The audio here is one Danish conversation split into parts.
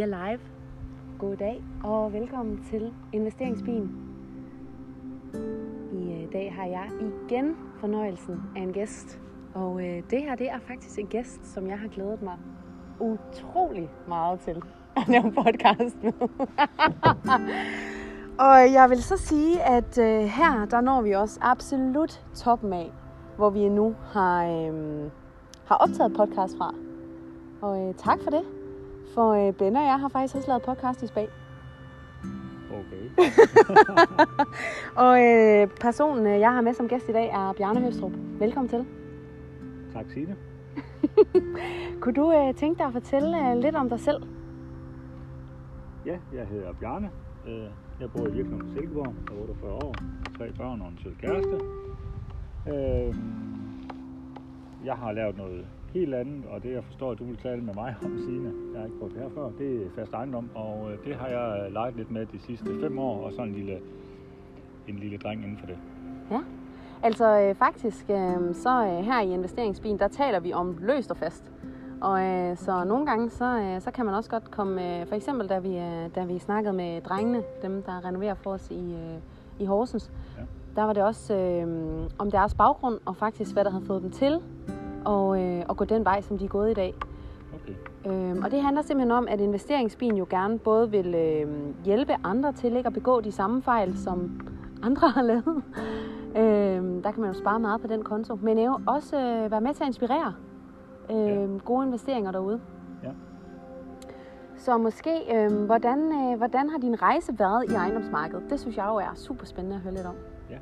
Vi er live. God dag og velkommen til Investeringsbien. I dag har jeg igen fornøjelsen af en gæst. Og det her, det er faktisk en gæst, som jeg har glædet mig utrolig meget til at lave podcast med. Og jeg vil så sige, at her, der når vi også absolut toppen af, hvor vi nu har optaget podcast fra. Og tak for det. For Ben og jeg har faktisk også lavet podcast i Spag. Okay. Og personen, jeg har med som gæst i dag, er Bjarne Høstrup. Velkommen til. Tak, Signe. Kunne du tænke dig at fortælle lidt om dig selv? Ja, jeg hedder Bjarne. Jeg bor i virksomheden Silkeborg, er 48 år, 3 børn og en sød kæreste. Jeg har lavet noget helt andet, og det jeg forstår, at du vil tale med mig om, Signe. Jeg har ikke prøvet det her før. Det er fast ejendom, og det har jeg leget lidt med de sidste 5 år, og så en lille dreng inden for det. Ja, altså faktisk, så her i Investeringsbien, der taler vi om løst og fast. Og så nogle gange, så kan man også godt komme, for eksempel da vi snakkede med drengene, dem der renoverer for os i Horsens, ja. Der var det også om deres baggrund, og faktisk hvad der havde fået dem til at gå den vej, som de er gået i dag. Okay. Og det handler simpelthen om, at Investeringsbien jo gerne både vil hjælpe andre til ikke at begå de samme fejl, som andre har lavet. Der kan man jo spare meget på den konto, men jo også være med til at inspirere gode investeringer derude. Ja. Så måske, hvordan har din rejse været i ejendomsmarkedet? Det synes jeg jo er super spændende at høre lidt om. Ja.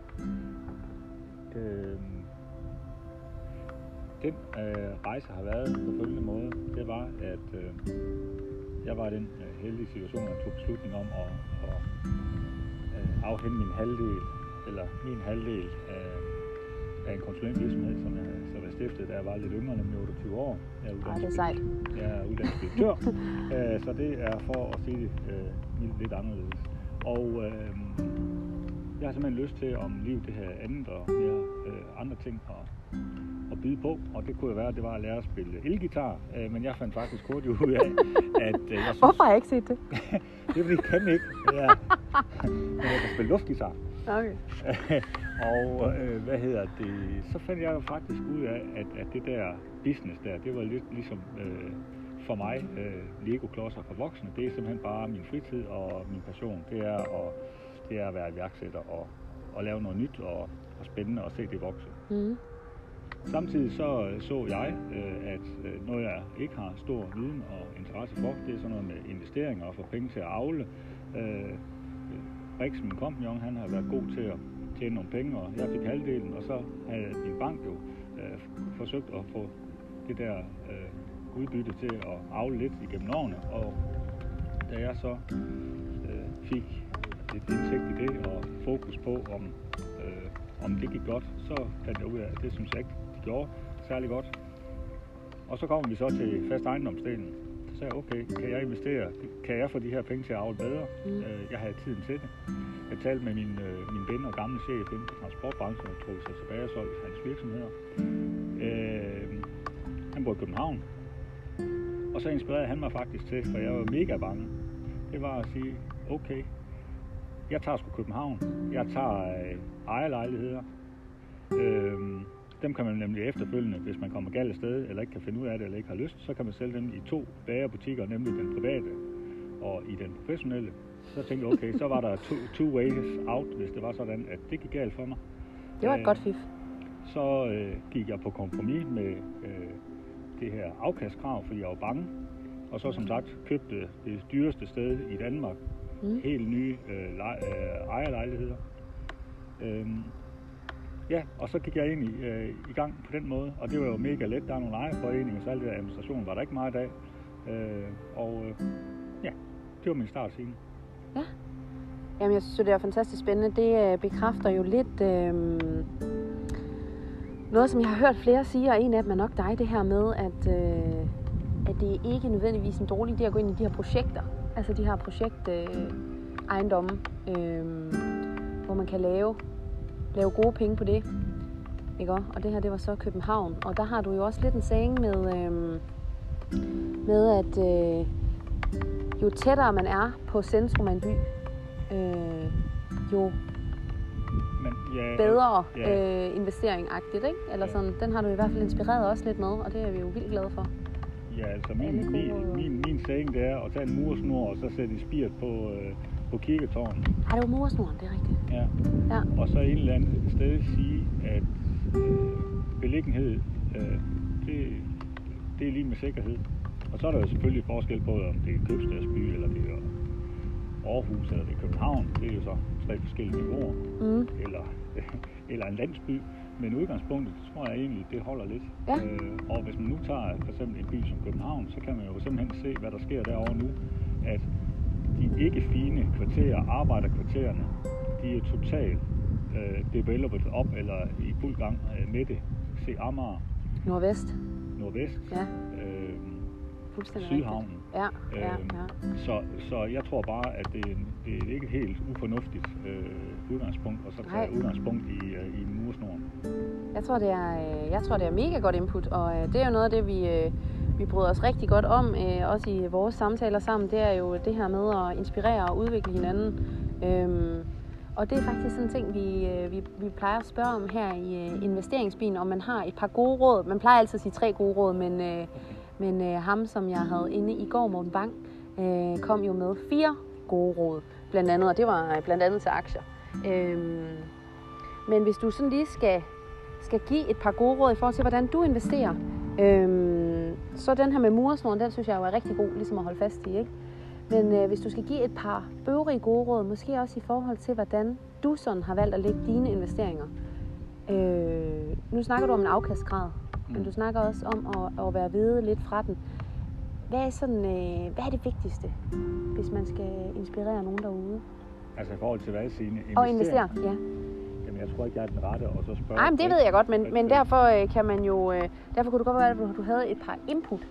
Den rejse har været på følgende måde. Det var, at jeg var i den heldige situation, at jeg tog beslutning om at afhænde min halvdel af en konsulentvirksomhed, som jeg stiftede, da jeg var lidt yngre, nemlig 28 år. Det er sejt. Jeg er uddannet direktør, så det er for at sige det lidt anderledes. Og jeg har simpelthen lyst til, om livet det her andet og mere andre ting at byde på, og det kunne jo være, at det var at lære at spille elgitar, men jeg fandt faktisk hurtigt ud af, at jeg synes... Hvorfor har jeg ikke set det? Det er fordi, jeg kan ikke. Ja. Men jeg kan spille luftgitar. Okay. Og så fandt jeg jo faktisk ud af, at det der business der, det var lidt ligesom for mig Lego-klodser for voksne. Det er simpelthen bare min fritid og min passion. Det er at være iværksætter og lave noget nyt og spændende og se det vokse. Mm. Samtidig så jeg, at noget jeg ikke har stor viden og interesse for, det er sådan noget med investeringer og få penge til at avle. Rix, min kompagnon, han har været god til at tjene nogle penge, og jeg fik halvdelen, og så havde min bank jo forsøgt at få det der udbytte til at avle lidt igennem årene, og da jeg så fik lidt indsigt i det og fokus på, om det gik godt, så fandt jeg ud af, at det synes jeg ikke, det gjorde særlig godt. Og så kommer vi så til fast ejendomsdelen. Så sagde jeg, okay, kan jeg investere? Kan jeg få de her penge til at avle bedre? Mm. Jeg havde tiden til det. Jeg talte med min ven og gamle chef inden for transportbranchen, og tog sig tilbage og solgte hans virksomheder. Han bor i København. Og så inspirerede han mig faktisk til, for jeg var mega bange. Det var at sige, okay, jeg tager sgu København. Jeg tager ejerlejligheder. Dem kan man nemlig efterfølgende, hvis man kommer galt af sted, eller ikke kan finde ud af det, eller ikke har lyst, så kan man sælge dem i 2 bagerbutikker, nemlig den private og i den professionelle. Så tænkte jeg, okay, så var der two ways out, hvis det var sådan, at det gik galt for mig. Det var et godt fif. Så gik jeg på kompromis med det her afkastkrav, fordi jeg var bange. Og så som sagt købte det dyreste sted i Danmark, helt nye ejerlejligheder. Ja, og så gik jeg ind i gang på den måde, og det var jo mega let. Der er nogle ejerforeninger, så alt det der administration var der ikke meget af. Ja, det var min start, Signe. Ja. Jamen, jeg synes, det er fantastisk spændende. Det bekræfter jo lidt noget, som jeg har hørt flere sige, og en af dem er nok dig, det her med, at det er ikke nødvendigvis en dårlig idé at gå ind i de her projekter. Altså de her projektejendomme, hvor man kan lave gode penge på det. Ikke? Og det her, det var så København. Og der har du jo også lidt en saying med at jo tættere man er på centrum af en by, jo bedre investering-agtigt, ikke? Eller sådan, den har du i hvert fald inspireret os lidt med, og det er vi jo vildt glade for. Ja, altså min saying, det er at tage en mursnor og så sætte i spiret på kirketårnet. Ja, det var mursnoren, det er rigtigt. Ja. Og så en eller anden sted sige, at beliggenhed, det er lige med sikkerhed. Og så er der jo selvfølgelig forskel på, om det er købstadsby, eller det er Aarhus, eller det er København. Det er jo så 3 forskellige niveauer. Eller en landsby. Men udgangspunktet, tror jeg egentlig, det holder lidt. Ja. Og hvis man nu tager for eksempel en by som København, så kan man jo simpelthen se, hvad der sker derovre nu. At de ikke fine kvarterer, arbejderkvartererne, de er totalt developet op, eller i fuld gang med det. Se Amager. Nordvest. Ja. Sydhavnen. Ja. Så jeg tror bare, at det er ikke helt ufornuftigt udgangspunkt, og så tage udgangspunkt i mursnoren. Jeg tror, det er mega godt input, og det er jo noget af det, vi bryder os rigtig godt om, også i vores samtaler sammen. Det er jo det her med at inspirere og udvikle hinanden. Og det er faktisk sådan en ting, vi plejer at spørge om her i investeringsbilen, om man har et par gode råd. Man plejer altid at sige 3 gode råd, men ham, som jeg havde inde i går, Morten Bang, kom jo med 4 gode råd, blandt andet, og det var blandt andet til aktier. Men hvis du sådan lige skal give et par gode råd i forhold til, hvordan du investerer, så den her med mursnoren, den synes jeg jo er rigtig god, ligesom at holde fast i, ikke? Men hvis du skal give et par øvrige gode råd, måske også i forhold til, hvordan du sådan har valgt at lægge dine investeringer. Nu snakker du om en afkastgrad, men du snakker også om at være vide lidt fra den. Hvad er det vigtigste, hvis man skal inspirere nogen derude? Altså i forhold til hvad, Signe? Og investere, ja. Jamen jeg tror ikke, jeg er den rette, og så spørge... Nej, men det ved jeg godt, men derfor kan man jo... Derfor kunne det godt være, at du havde et par input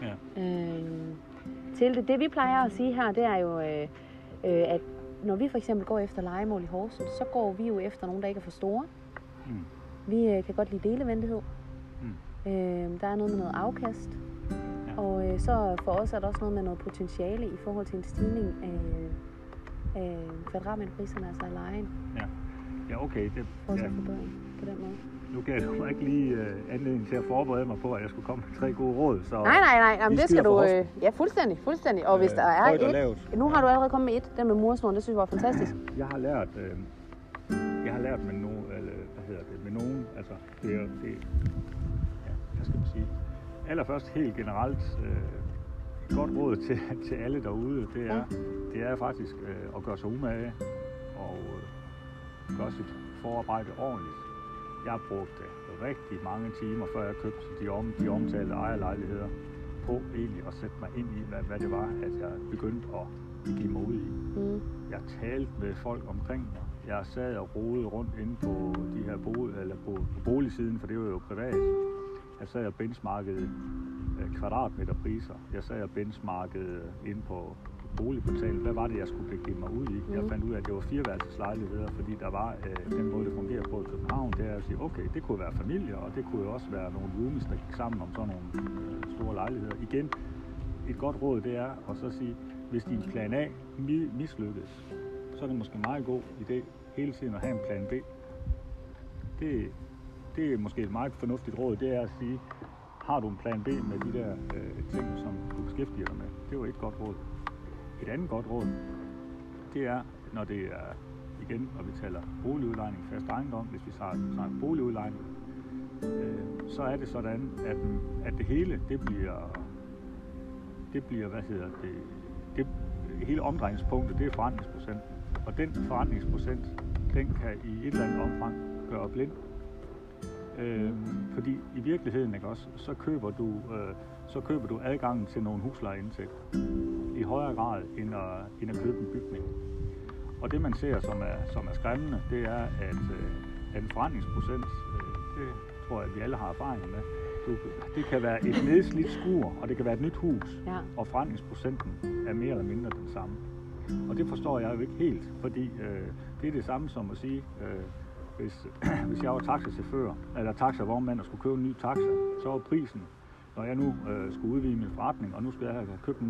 til det. Det vi plejer at sige her, det er jo, at når vi for eksempel går efter lejemål i Horsens, så går vi jo efter nogen, der ikke er for store. Vi kan godt lide delevendighed. Der er noget med noget afkast. Og så for os er der også noget med noget potentiale i forhold til en stigning af kvadratmeterpriserne, altså af lejen. Ja, okay. Det for os at forbedring på den måde. Nu gav du ikke lige anledning til at forberede mig på, at jeg skulle komme med 3 gode råd. Så nej, jamen, det skal du... ja, fuldstændig. Og hvis der er et... Nu har du allerede kommet med et, den med mursnoren, det synes jeg var fantastisk. Jeg har lært med nogen, med nogen, altså det er hvad skal man sige? Allerførst helt generelt et godt råd til alle derude, det er faktisk at gøre sig umage og gøre sit forarbejde ordentligt. Jeg har brugt rigtig mange timer, før jeg købte de omtalte ejerlejligheder, på egentlig at sætte mig ind i, hvad det var, at jeg begyndte at give mig ud i. Jeg talte med folk omkring mig. Jeg sad og rodede rundt inde på de her på boligsiden, for det var jo privat. Jeg sad og benchmarkede kvadratmeterpriser. Jeg sad og benchmarkede inde på boligportalen. Hvad var det, jeg skulle begive mig ud i? Jeg fandt ud af, at det var 4-værelseslejligheder, fordi der var den måde, det fungerer på i København, det er at sige, okay, det kunne være familier, og det kunne jo også være nogle roomies, der gik sammen om sådan nogle store lejligheder. Igen, et godt råd, det er at så sige, hvis din plan A mislykkes, så er det måske en meget god idé hele tiden at have en plan B. Det er måske et meget fornuftigt råd, det er at sige, har du en plan B med de der ting, som du beskæftiger dig med? Det var et godt råd. Et andet godt råd, det er, når det er, igen, når vi taler boligudlejning, fast ejendom, hvis vi snakker boligudlejning, så er det sådan, at det hele, det bliver, hele omdrejningspunktet, det er forrentningsprocenten. Og den forrentningsprocent, den kan i et eller andet omfang gøre blind. Fordi i virkeligheden, ikke også, så køber du adgangen til nogle huslejeindtægter i højere grad end at købe en bygning. Og det man ser, som er skræmmende, det er, at en forrentningsprocent, det tror jeg, vi alle har erfaringer med, det kan være et nedslidt skur, og det kan være et nyt hus, og forrentningsprocenten er mere eller mindre den samme. Og det forstår jeg jo ikke helt, fordi det er det samme som at sige, hvis jeg var taxachauffør, eller taxavognmand og skulle købe en ny taxa, så var prisen, når jeg nu skulle udvide min forretning, og nu skal jeg have købt en ny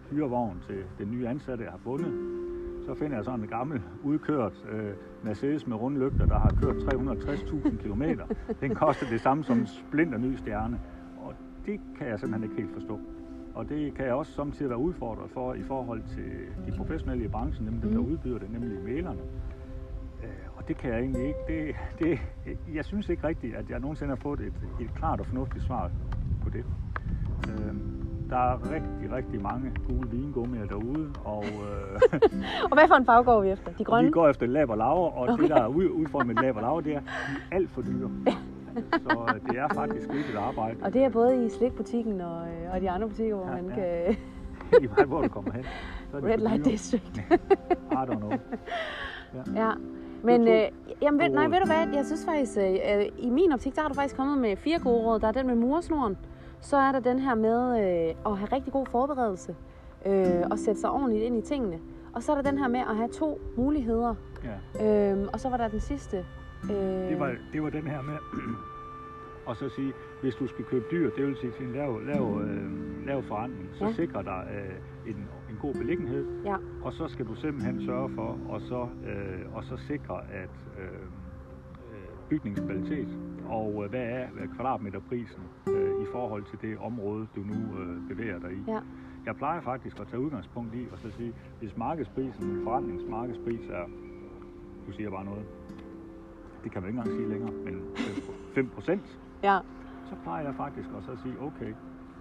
hyrevogn til den nye ansatte, jeg har fundet. Så finder jeg sådan en gammel, udkørt Mercedes med runde lygter, der har kørt 360.000 kilometer. Den koster det samme som en splinterny stjerne. Og det kan jeg simpelthen ikke helt forstå. Og det kan jeg også samtidig være udfordret for i forhold til de professionelle i branchen, nemlig dem, der udbyder det, nemlig mailerne. Og det kan jeg egentlig ikke. Jeg synes ikke rigtigt, at jeg nogensinde har fået et klart og fornuftigt svar på det. Der er rigtig, rigtig mange gule vingummier derude, og og hvad for en farve går vi efter? De grønne? Vi går efter Lab & Laur, og okay. Det, der er udformet med Lab & Laur, det er alt for dyre. Så det er faktisk ikke et arbejde. Og det er både i slikbutikken og de andre butikker, hvor man kan... I meget, hvor du kommer hen. Red Light District. I don't know. Ja. Men jamen, ved du hvad, jeg synes faktisk, i min optik, der har du faktisk kommet med 4 gode råd. Der er den med muresnoren, så er der den her med at have rigtig god forberedelse og sætte sig ordentligt ind i tingene. Og så er der den her med at have 2 muligheder. Ja. Og så var der den sidste. Det var den her med og så sige, hvis du skal købe dyr, det vil sige til en lav forretning, så sikrer dig en god beliggenhed, og så skal du simpelthen sørge for og så sikre at bygningskvalitet og hvad er kvadratmeterprisen i forhold til det område, du nu bevæger dig i. Ja. Jeg plejer faktisk at tage udgangspunkt i og så sige, hvis markedsprisen, en forretningsmarkedspris er, du siger bare noget, det kan man ikke engang sige længere, men 5%, så plejer jeg faktisk også at sige, okay,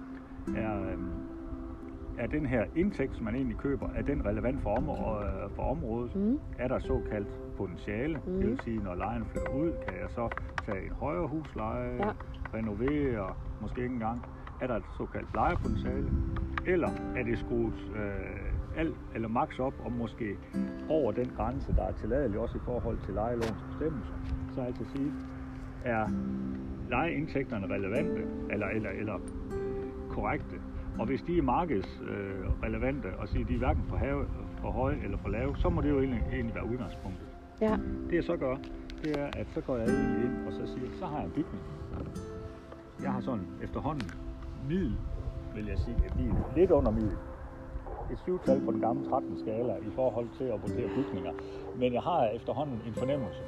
er den her indtægt, som man egentlig køber, er den relevant for området? Er der såkaldt potentiale? Det vil sige, når lejen flytter ud, kan jeg så tage en højere husleje, renovere, måske ikke engang. Er der et såkaldt lejerpotentiale? Eller er det skruet alt eller max op, og måske over den grænse, der er tilladelig også i forhold til lejelovens bestemmelser? Så altså sige, er lejeindtægterne relevante eller korrekte? Og hvis de er markedsrelevante, og siger, de er hverken for høje eller for lave, så må det jo egentlig være udgangspunktet. Ja. Det jeg så gør, det er, at så går jeg ind og så siger, så har jeg en bygning. Jeg har sådan efterhånden middel, vil jeg sige, lidt under middel. Et 7-tal på den gamle 13-skala i forhold til at vurdere bygninger. Men jeg har efterhånden en fornemmelse.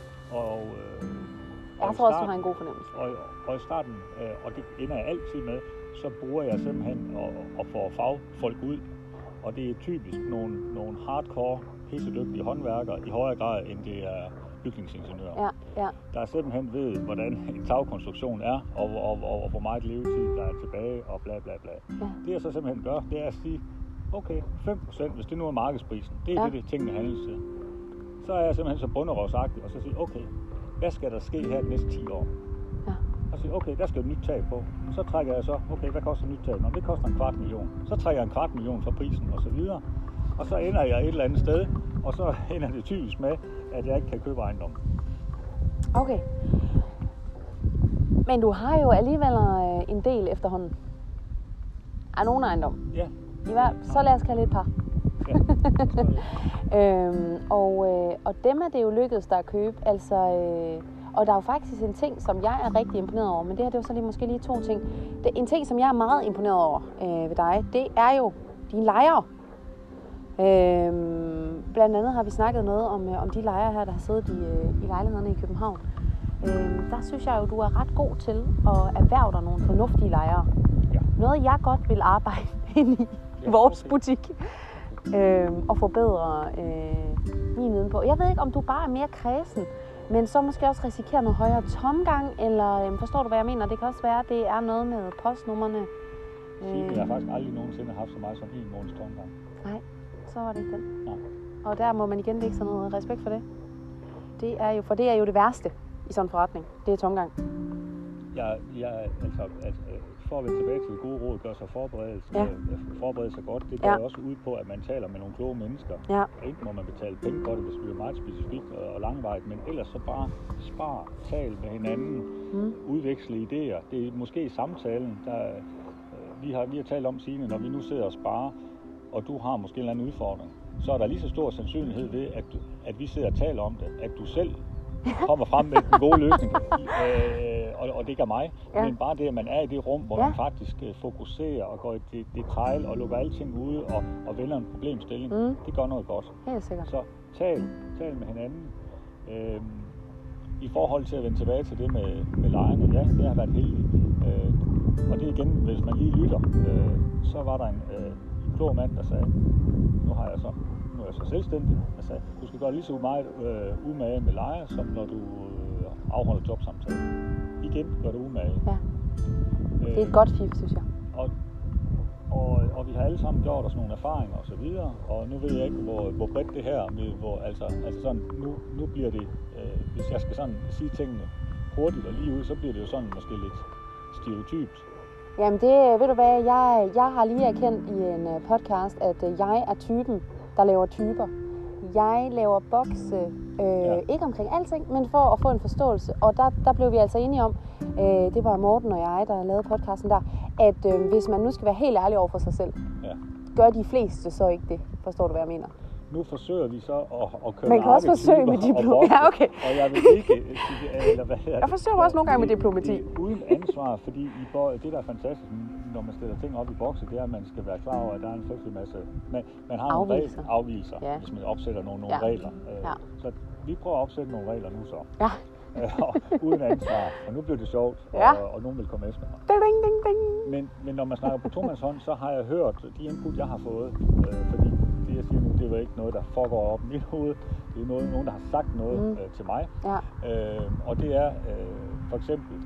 Jeg tror også, du har en god fornemmelse. Og i starten, og det ender jeg altid med, så bruger jeg simpelthen at få fagfolk ud. Og det er typisk nogle hardcore, pissedygtige håndværkere i højere grad, end det er bygningsingeniører. Ja. Der simpelthen ved, hvordan en tagkonstruktion er, og hvor meget levetid der er tilbage, og bla bla bla. Ja. Det jeg så simpelthen gør, det er at sige, okay, 5%, hvis det nu er markedsprisen, det er det tingene handles til. Så er jeg simpelthen så bunderøvsagtig, og så sige, okay, hvad skal der ske her de næste 10 år? Ja. Og sige, okay, der skal et nyt tag på. Så trækker jeg så, okay, hvad koster et nyt tag? Nå, det koster 250.000. Så trækker jeg 250.000 fra prisen, og så videre. Og så ender jeg et eller andet sted, og så ender det typisk med, at jeg ikke kan købe ejendom. Okay. Men du har jo alligevel en del efterhånden. Af nogen ejendom. Ja. Så lad os kalde et par. Ja. Og dem er det jo lykkedes der at købe. Altså, og der er jo faktisk en ting, som jeg er rigtig imponeret over. Men det her, det var så måske lige 2 ting. En ting, som jeg er meget imponeret over ved dig, det er jo dine lejere. Blandt andet har vi snakket noget om de lejere her, der har siddet i lejlighederne i København. Der synes jeg jo, du er ret god til at erhverve dig nogle fornuftige lejere. Ja. Noget jeg godt vil arbejde ind i vores butik. Og forbedre min viden på. Jeg ved ikke, om du bare er mere kredsen, men så måske også risikerer noget højere tomgang, eller forstår du, hvad jeg mener? Det kan også være, at det er noget med postnummerne. Jeg har faktisk aldrig nogensinde haft så meget som 1 måneds tomgang. Nej, så var det ikke den. Nej. Og der må man igen lægge sådan noget respekt for det. Det er jo det værste i sådan en forretning. Det er tomgang. For at vende tilbage til det gode råd, gør sig forberede sig godt. Det går også ud på, at man taler med nogle kloge mennesker. Ja. Ikke må man betale penge for det, hvis det bliver meget specifikt og langvarigt, men ellers så bare tal med hinanden, udveksle idéer. Det er måske samtalen, vi har talt om, Signe, når vi nu sidder og sparer, og du har måske en eller anden udfordring, så er der lige så stor sandsynlighed ved, at vi sidder og taler om det, at du selv kommer frem med den gode løsning, og det ikke er mig, men bare det, at man er i det rum, hvor man faktisk fokuserer og går i detail og lukker alting ude og vender en problemstilling, det gør noget godt. Helt sikkert. Så tal med hinanden. I forhold til at vende tilbage til det med lejerne, ja, det har været heldigt. Og det igen, hvis man lige lytter, så var der en klog mand, der sagde, nu er jeg så selvstændig, der sagde, du skal gøre lige så meget umage med lejer, som når du afholder jobsamtale. Igen gør det umage. Ja. Det er et godt fif, synes jeg. Og vi har alle sammen gjort os nogle erfaringer og så videre, og nu ved jeg ikke, hvor bredt det her med, altså sådan, nu bliver det, hvis jeg skal sådan sige tingene hurtigt og lige ud, så bliver det jo sådan måske lidt stereotypt. Jamen det, ved du hvad, jeg har lige erkendt i en podcast, at jeg er typen, der laver typer. Jeg laver bokse, ikke omkring alting, men for at få en forståelse. Og der blev vi altså enige om, det var Morten og jeg, der lavede podcasten der, at hvis man nu skal være helt ærlig over for sig selv, gør de fleste så ikke det. Forstår du, hvad jeg mener? Nu forsøger vi så at køre. Man kan også forsøge med diplomati. Ja, okay. Og jeg vil ikke jeg forsøger også nogle gange med diplomati. Uden ansvar, fordi det der er fantastisk, når man stiller ting op i bokse, det er, at man skal være klar over, at der er en frygtelig masse. Man har nogle afvigelser, hvis man opsætter nogle regler. Så vi prøver at opsætte nogle regler nu så. Ja. Uden ansvar. Og nu bliver det sjovt, og nogen vil komme efter mig. Ding, ding, ding. Men når man snakker på tomandshånd, så har jeg hørt de input, jeg har fået, fordi det, jeg siger nu, det var ikke noget, der foregår op i mit hoved. Det er nogen, der har sagt noget til mig. Ja. Og det er for eksempel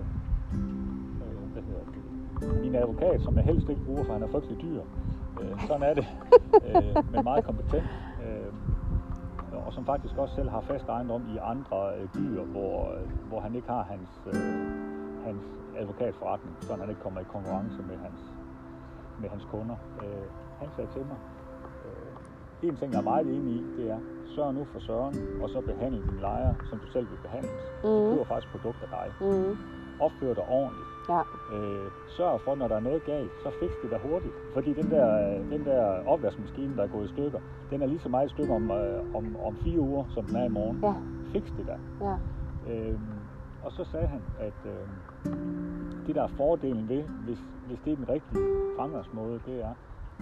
min advokat, som jeg helst ikke bruger, for han er frygtelig dyr. Sådan er det, men meget kompetent. Og som faktisk også selv har fast ejendom i andre byer, hvor han ikke har hans advokatforretning, så han ikke kommer i konkurrence med hans kunder. Han sagde til mig, en ting, jeg er meget enig i, det er, sørg nu for Søren, og så behandle dine lejer, som du selv vil behandles. De køber faktisk produkt af dig. Opfør dig ordentligt. Ja. Sørg for, når der er noget galt, så fix det da hurtigt. Fordi den der opvaskemaskine, der er gået i stykker, den er lige så meget i stykker om 4 uger, som den er i morgen. Ja. Fix det da. Ja. Og så sagde han, at det der er fordelen ved, hvis det er den rigtige fremgangsmåde, det er,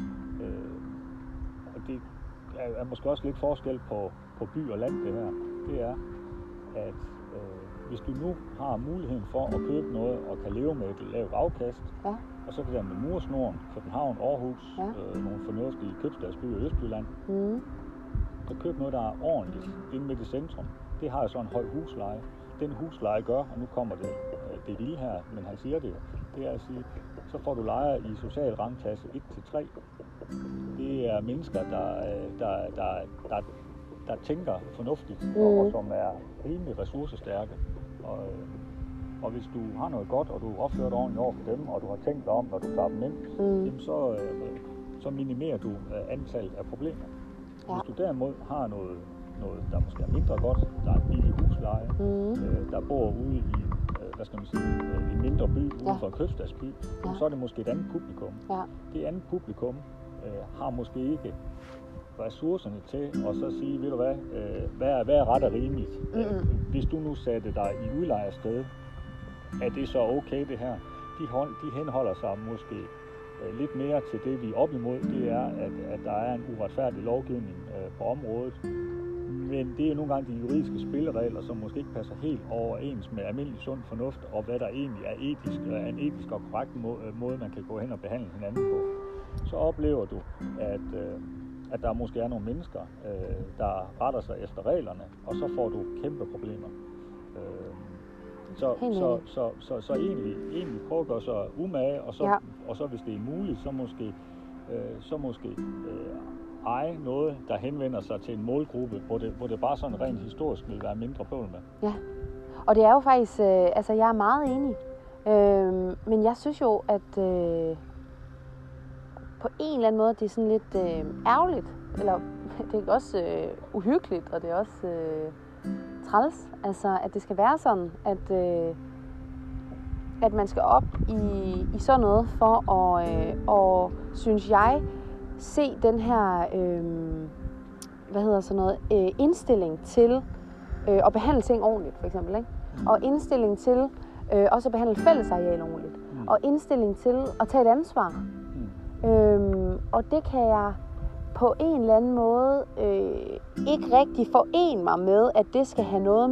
og det er måske også lidt forskel på by og land, det her, det er, at hvis du nu har muligheden for at købe noget og kan leve med et lavt afkast, og så kan det med Mursnoren, København, Aarhus, nogle fornuftige købstadsbyer i Østjylland, så køb noget, der er ordentligt inde midt i centrum. Det har jo så en høj husleje. Den husleje gør, og nu kommer det vilde her, men han siger det jo, det er at sige, så får du lejer i social rangklasse 1-3. Det er mennesker, der tænker fornuftigt, og som er rimelig ressourcestærke. Og hvis du har noget godt, og du opfører dig ordentligt over for dem, og du har tænkt dig om, når du tager dem ind, jamen så minimerer du antallet af problemer. Ja. Hvis du derimod har noget, der måske er mindre godt, der er en billig husleje, der bor ude i en mindre by, uden for en købstadsby, så er det måske et andet publikum. Ja. Det andet publikum har måske ikke ressourcerne til at så sige, ved du hvad er ret og rimeligt? Hvis du nu satte dig i udlejersted, er det så okay det her? De henholder sig måske lidt mere til det, vi er op imod. Det er, at der er en uretfærdig lovgivning på området. Men det er nogle gange de juridiske spilleregler, som måske ikke passer helt overens med almindelig sund fornuft, og hvad der egentlig er en etisk og korrekt måde, man kan gå hen og behandle hinanden på. Så oplever du, at der måske er nogle mennesker, der retter sig efter reglerne, og så får du kæmpe problemer. Så egentlig prøv at gøre sig umage, og så hvis det er muligt, så måske eje noget, der henvender sig til en målgruppe, hvor det bare sådan rent historisk vil være mindre bøvl med. Ja, og det er jo faktisk, jeg er meget enig, men jeg synes jo, at på en eller anden måde, det er sådan lidt ærgerligt, eller det er også uhyggeligt, og det er også træls, altså at det skal være sådan, at man skal op i sådan noget for at synes jeg, se den her indstilling til at behandle ting ordentligt, for eksempel. Ikke? Og indstilling til også at behandle fællesareal ordentligt. Og indstilling til at tage et ansvar. Og det kan jeg på en eller anden måde ikke rigtig forene mig med, at det skal have noget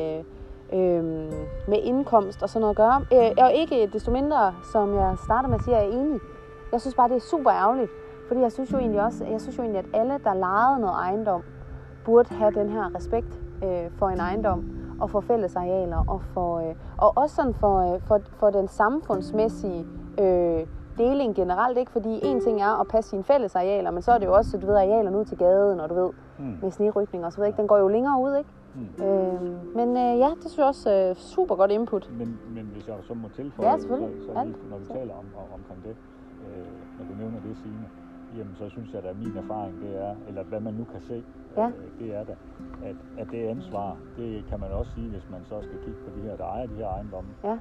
med indkomst og sådan noget at gøre. Og ikke desto mindre, som jeg starter med at sige, er jeg enig. Jeg synes bare, det er super ærgerligt. Fordi jeg synes jo egentlig, at alle, der lejede noget ejendom, burde have den her respekt for en ejendom og for fællesarealer og også sådan for den samfundsmæssige deling generelt, ikke? Fordi en ting er at passe sine fællesarealer, men så er det jo også, du ved, arealerne ud til gaden, og du ved, med snerykning og så videre, ikke? Den går jo længere ud, ikke? Men ja, det synes jeg også super godt input. Men hvis jeg så må tilføje, ja, så når vi taler omkring det, når du nævner det, Signe, jamen så synes jeg, at min erfaring det er, eller hvad man nu kan se, det er da, at det ansvar, det kan man også sige, hvis man så skal kigge på de her, der ejer de her ejendomme. Ja.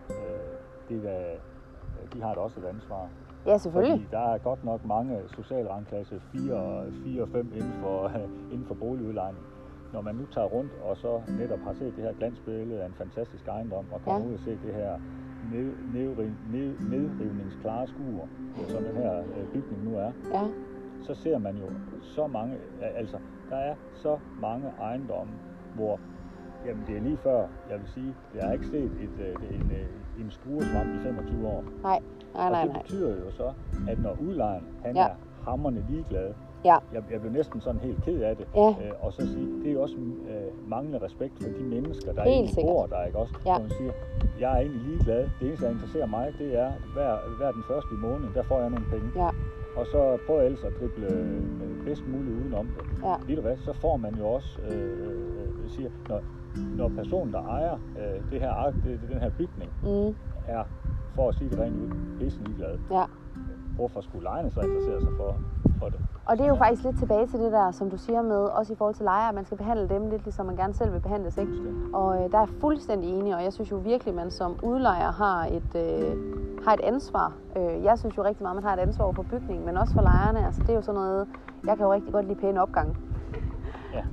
De har da også et ansvar. Ja, selvfølgelig. Fordi der er godt nok mange socialrangklasse 4 og 5 inden for boligudlejning. Når man nu tager rundt og så netop har set det her glansbillede af en fantastisk ejendom og kommer ud og se det her nedrivningsklare skur, som den her bygning nu er, så ser man jo så mange, altså der er så mange ejendomme, hvor jamen det er lige før, jeg vil sige, jeg har ikke set en skruesvamp i 25 år. Nej. Og det betyder jo så, at når udlejeren, han er hamrende ligeglad, jeg blev næsten sådan helt ked af det, og så sige, det er jo også manglende respekt for de mennesker, der egentlig bor der, ikke også? Når man siger, jeg er egentlig ligeglad, det eneste, der interesserer mig, det er, hver den første i måneden, der får jeg nogle penge. Ja. Og så prøver jeg ellers at drible bedst muligt udenom det. Ja. Ved du hvad, så får man jo også, siger, når personen, der ejer den her bygning, er, for at sige det rent ud, pisse ligeglad. Ja. Hvorfor skulle lejerne så interessere sig for det? Og det er jo faktisk lidt tilbage til det der, som du siger med, også i forhold til lejere, at man skal behandle dem lidt, ligesom man gerne selv vil behandles, ikke? Og der er jeg fuldstændig enig, og jeg synes jo virkelig, at man som udlejer har et ansvar. Jeg synes jo rigtig meget, at man har et ansvar for bygningen, men også for lejerne. Altså det er jo sådan noget, jeg kan jo rigtig godt lide pæne opgang. Ja.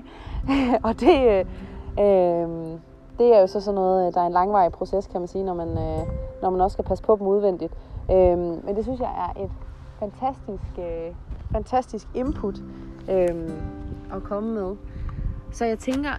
Det er jo så sådan noget, der er en langvarig proces, kan man sige, når man også skal passe på dem udvendigt. Men det synes jeg er et fantastisk input at komme med. Så jeg tænker,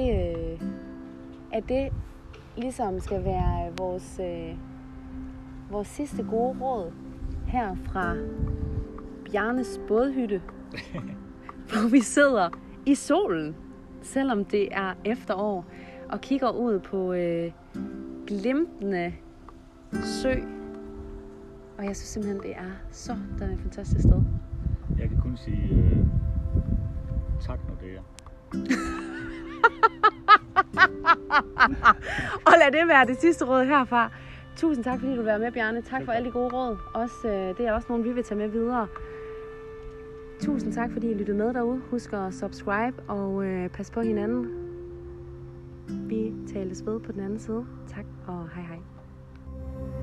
at det ligesom skal være vores sidste gode råd her fra Bjarnes bådhytte, hvor vi sidder i solen, selvom det er efterår, og kigger ud på glimtende sø. Og jeg synes simpelthen, det er sådan et fantastisk sted. Jeg kan kun sige tak, Nordea. Og lad det være det sidste råd herfra. Tusind tak, fordi du vil være med, Bjarne. Tak for alle de gode råd. Det er også nogle, vi vil tage med videre. Tusind tak, fordi I lyttede med derude. Husk at subscribe og pas på hinanden. Vi tales ved på den anden side. Tak og hej hej.